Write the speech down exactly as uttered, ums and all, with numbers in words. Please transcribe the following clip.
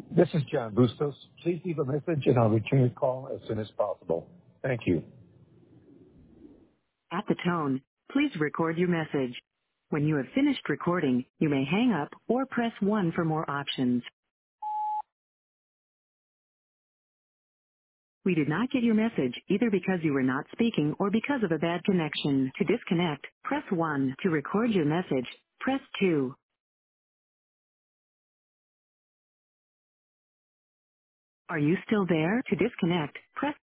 This is John Bustos. Please leave a message and I'll return your call as soon as possible. Thank you. At the tone, please record your message. When you have finished recording, you may hang up or press one for more options. We did not get your message either because you were not speaking or because of a bad connection. To disconnect, press one. To record your message, press two. Are you still there? To disconnect, press